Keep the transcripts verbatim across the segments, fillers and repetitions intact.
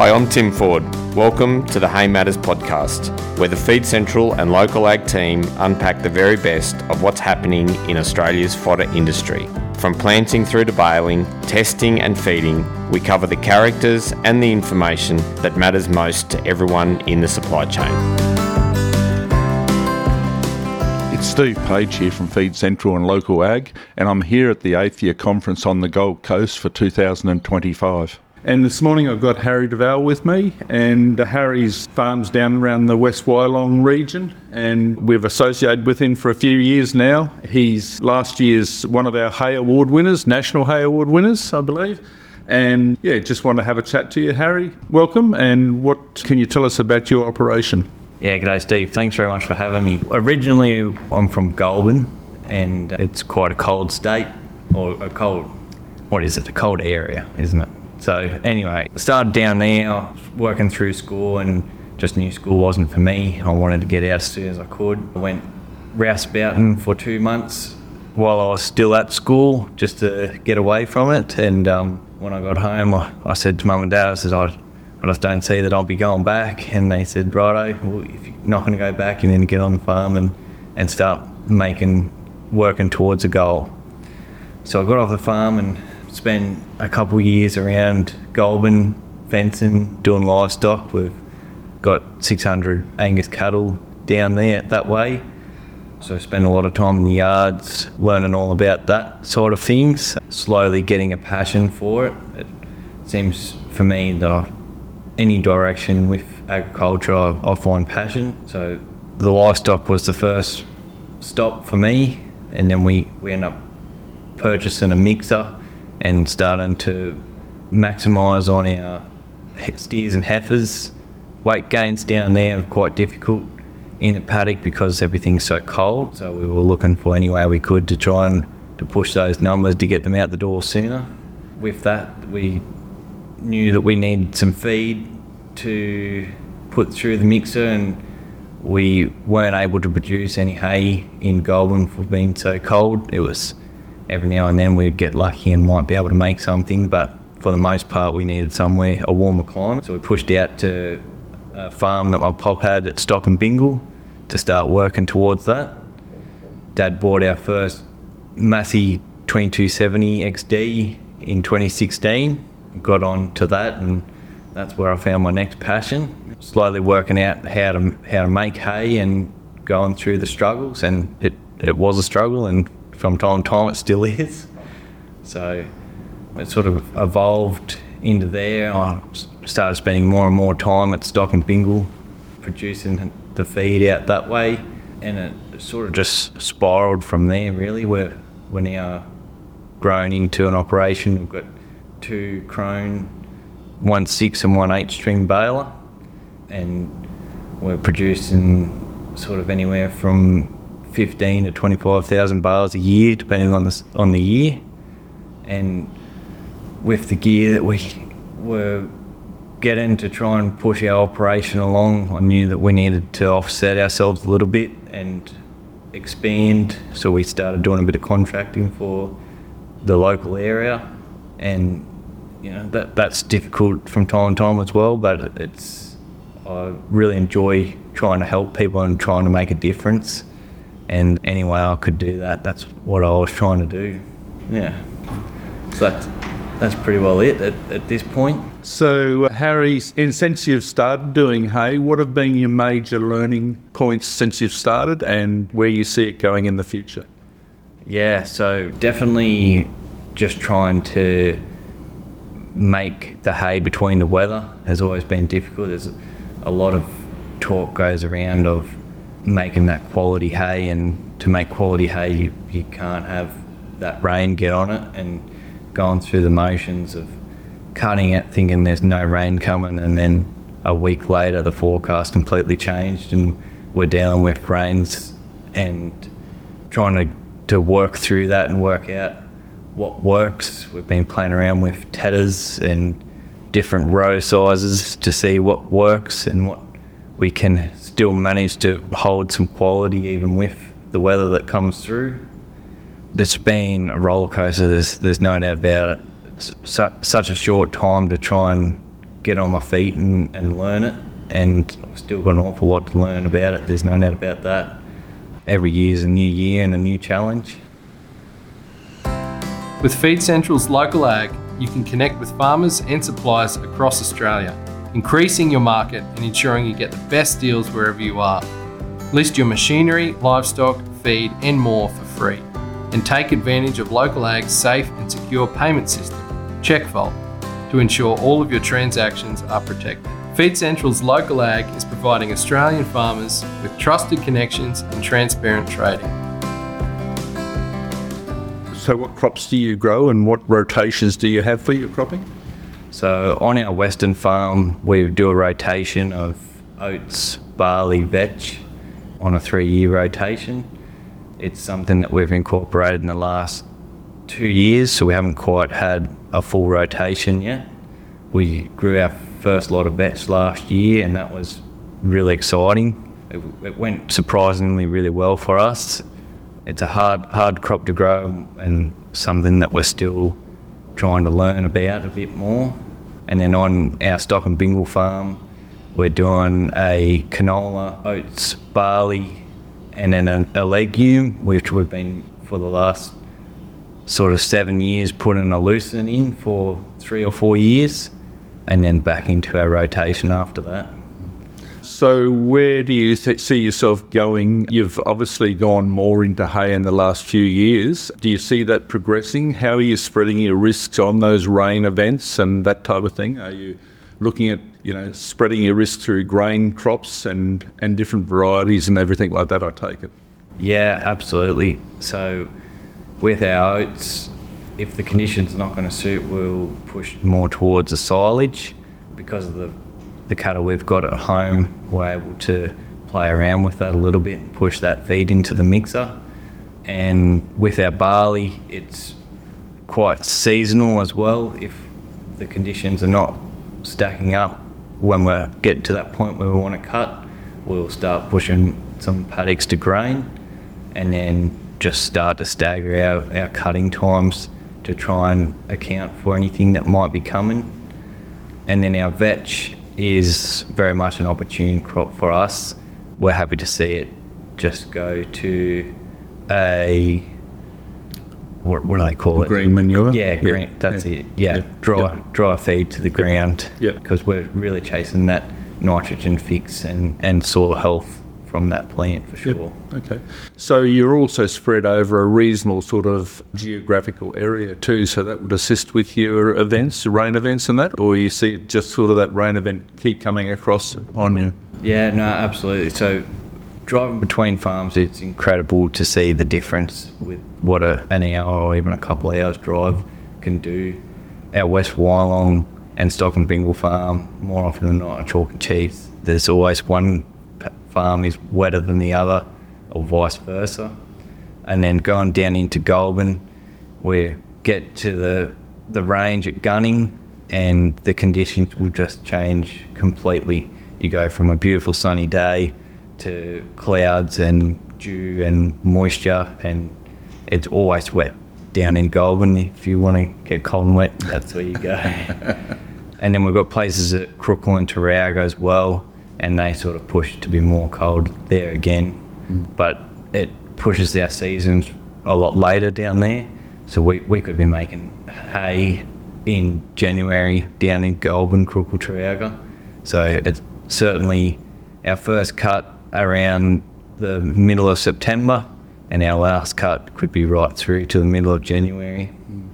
Hi, I'm Tim Ford. Welcome to the Hay Matters podcast, where the Feed Central and local ag team unpack the very best of what's happening in Australia's fodder industry. From planting through to baling, testing and feeding, we cover the characters and the information that matters most to everyone in the supply chain. It's Steve Page here from Feed Central and Local Ag, and I'm here at the eighth Year Conference on the Gold Coast for two thousand twenty-five. And this morning I've got Harry Duval with me, and Harry's farms down around the West Wyalong region, and we've associated with him for a few years now. He's last year's one of our Hay Award winners, National Hay Award winners, I believe. And yeah, just want to have a chat to you, Harry. Welcome, and what can you tell us about your operation? Yeah, g'day Steve. Thanks very much for having me. Originally, I'm from Goulburn, and it's quite a cold state, or a cold, what is it, a cold area, isn't it? So anyway, started down there, working through school, and just knew school wasn't for me. I wanted to get out as soon as I could. I went rouseabouting for two months while I was still at school, just to get away from it. And um, when I got home, I, I said to Mum and Dad, I said, I, I just don't see that I'll be going back. And they said, righto, well, if you're not going to go back, you need to get on the farm and, and start making, working towards a goal. So I got off the farm and spent a couple of years around Goulburn, fencing, doing livestock. We've got six hundred Angus cattle down there that way. So I spent a lot of time in the yards, learning all about that sort of things, slowly getting a passion for it. It seems for me that I, any direction with agriculture, I, I find passion. So the livestock was the first stop for me, and then we, we ended up purchasing a mixer and starting to maximise on our steers and heifers. Weight gains down there are quite difficult in the paddock because everything's so cold, so we were looking for any way we could to try and to push those numbers to get them out the door sooner. With that, we knew that we needed some feed to put through the mixer, and we weren't able to produce any hay in Goulburn for being so cold. It was every now and then we'd get lucky and might be able to make something, but for the most part we needed somewhere, a warmer climate. So we pushed out to a farm that my pop had at Stock and Bingle to start working towards that. Dad bought our first Massey twenty-two seventy X D in twenty sixteen, got on to that, and that's where I found my next passion. Slowly working out how to how to make hay and going through the struggles, and it, it was a struggle, and from time to time it still is. So it sort of evolved into there. I started spending more and more time at Stock and Bingle producing the feed out that way, and it sort of just spiralled from there really. We're, we're now grown into an operation. We've got two Crone, one six and one eight string baler, and we're producing sort of anywhere from fifteen to twenty-five thousand bales a year, depending on the on the year. And with the gear that we were getting to try and push our operation along, I knew that we needed to offset ourselves a little bit and expand. So we started doing a bit of contracting for the local area, and you know that that's difficult from time to time as well. But it's I really enjoy trying to help people and trying to make a difference. And any way I could do that, that's what I was trying to do. Yeah. So that's, that's pretty well it at, at this point. So, uh, Harry, since you've started doing hay, what have been your major learning points since you've started, and where you see it going in the future? Yeah, so definitely just trying to make the hay between the weather has always been difficult. There's a lot of talk goes around of making that quality hay, and to make quality hay you, you can't have that rain get on it, and going through the motions of cutting it thinking there's no rain coming, and then a week later the forecast completely changed and we're dealing with rains, and trying to, to work through that and work out what works. We've been playing around with tethers and different row sizes to see what works and what we can still manage to hold some quality even with the weather that comes through. It's been a roller coaster, there's, there's no doubt about it. It's su- such a short time to try and get on my feet and, and learn it. And I've still got an awful lot to learn about it. There's no doubt about that. Every year's a new year and a new challenge. With Feed Central's Local Ag, you can connect with farmers and suppliers across Australia, increasing your market and ensuring you get the best deals wherever you are. List your machinery, livestock, feed and more for free. And take advantage of Local Ag's safe and secure payment system, CheckVault, to ensure all of your transactions are protected. Feed Central's Local Ag is providing Australian farmers with trusted connections and transparent trading. So what crops do you grow and what rotations do you have for your cropping? So on our western farm, we do a rotation of oats, barley, vetch on a three-year rotation. It's something that we've incorporated in the last two years, so we haven't quite had a full rotation yet. We grew our first lot of vetch last year, and that was really exciting. It, it went surprisingly really well for us. It's a hard, hard crop to grow and something that we're still trying to learn about a bit more. And then on our Stock and Bingle farm, we're doing a canola, oats, barley, and then a, a legume, which we've been for the last sort of seven years putting a lucerne in for three or four years, and then back into our rotation after that. So where do you th- see yourself going? You've obviously gone more into hay in the last few years. Do you see that progressing? How are you spreading your risks on those rain events and that type of thing? Are you looking at, you know, spreading your risk through grain crops and, and different varieties and everything like that, I take it? Yeah, absolutely. So with our oats, if the conditions are not going to suit, we'll push more towards a silage. Because of the, the cattle we've got at home, we're able to play around with that a little bit and push that feed into the mixer. And with our barley, it's quite seasonal as well. If the conditions are not stacking up when we get to that point where we want to cut, we'll start pushing some paddocks to grain and then just start to stagger our, our cutting times to try and account for anything that might be coming. And then our vetch is very much an opportune crop for us. We're happy to see it just go to a, what, what do they call it? Green manure? Yeah, green, yeah. that's yeah. it. Yeah, yeah. dry, yeah. dry feed to the ground. Yeah. Because we're really chasing that nitrogen fix and, and soil health from that plant for sure. Yep. Okay. So you're also spread over a reasonable sort of geographical area too, so that would assist with your events, rain events and that, or you see just sort of that rain event keep coming across on you? Yeah, no, absolutely. So driving between farms, it's incredible to see the difference with what a, an hour or even a couple of hours drive can do. Our West Wyalong and Stock and Bingle farm, more often than not, are chalk and cheese. There's always one farm is wetter than the other, or vice versa. And then going down into Goulburn, we get to the the range at Gunning, and the conditions will just change completely. You go from a beautiful sunny day to clouds and dew and moisture, and it's always wet down in Goulburn. If you want to get cold and wet, that's where you go. And then we've got places at Crookle and Taraga as well, and they sort of push to be more cold there again. Mm. But it pushes our seasons a lot later down there. So we, we could be making hay in January down in Goulburn, Crookle, Taraga. So it's certainly our first cut around the middle of September, and our last cut could be right through to the middle of January. Mm.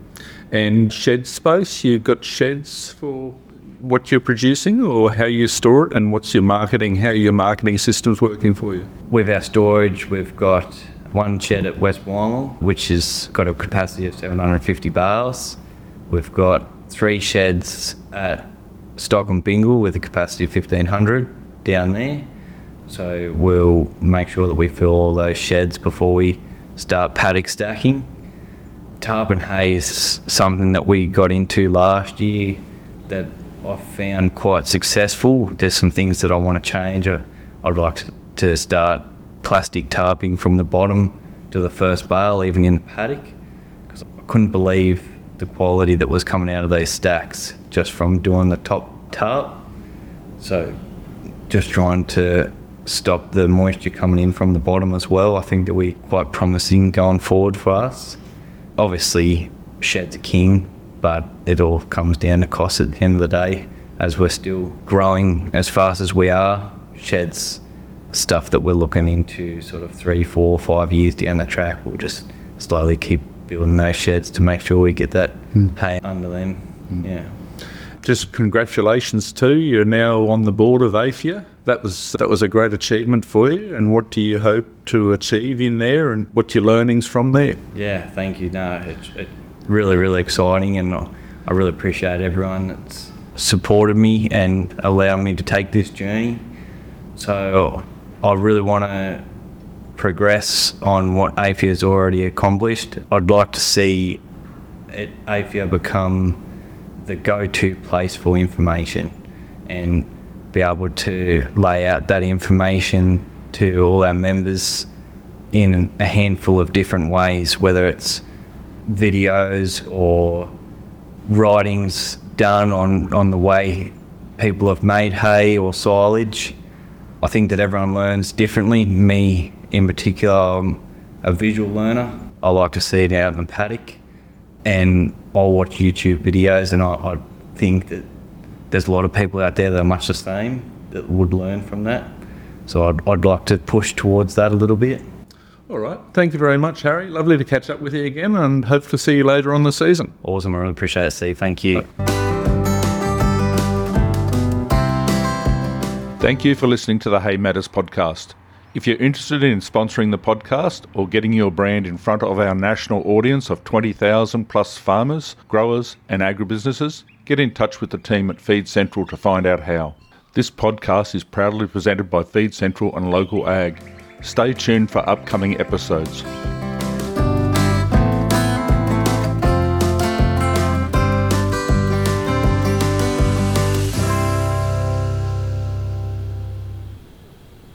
And shed space, you've got sheds for what you're producing or how you store it, and what's your marketing, how your marketing system's working for you? With our storage, we've got one shed at West Wyalong, which has got a capacity of seven hundred fifty bales. We've got three sheds at Stock and Bingle with a capacity of fifteen hundred down there. So we'll make sure that we fill all those sheds before we start paddock stacking. Tarpon hay is something that we got into last year that I found quite successful. There's some things that I want to change. I, I'd like to start plastic tarping from the bottom to the first bale, even in the paddock, because I couldn't believe the quality that was coming out of those stacks just from doing the top tarp. So just trying to stop the moisture coming in from the bottom as well. I think that we're quite promising going forward for us. Obviously, sheds are king, but it all comes down to cost at the end of the day. As we're still growing as fast as we are, sheds, stuff that we're looking into sort of three, four, five years down the track, we'll just slowly keep building those sheds to make sure we get that mm. hay under them. Mm. Yeah. Just congratulations too. You're now on the board of A F I A. That was that was a great achievement for you. And what do you hope to achieve in there, and what's your learnings from there? Yeah, thank you. No, it's it really, really exciting, and I really appreciate everyone that's supported me and allowed me to take this journey. So I really want to progress on what A F I A has already accomplished. I'd like to see it, A F I A become the go-to place for information and be able to lay out that information to all our members in a handful of different ways, whether it's videos or writings done on, on the way people have made hay or silage. I think that everyone learns differently. Me in particular, I'm a visual learner. I like to see it out in the paddock, and I'll watch YouTube videos, and I, I think that there's a lot of people out there that are much the same that would learn from that. So I'd, I'd like to push towards that a little bit. All right. Thank you very much, Harry. Lovely to catch up with you again, and hope to see you later on the season. Awesome. I really appreciate it, Steve. Thank you. Thank you for listening to the Hay Matters podcast. If you're interested in sponsoring the podcast or getting your brand in front of our national audience of twenty thousand plus farmers, growers and agribusinesses, get in touch with the team at Feed Central to find out how. This podcast is proudly presented by Feed Central and Local Ag. Stay tuned for upcoming episodes.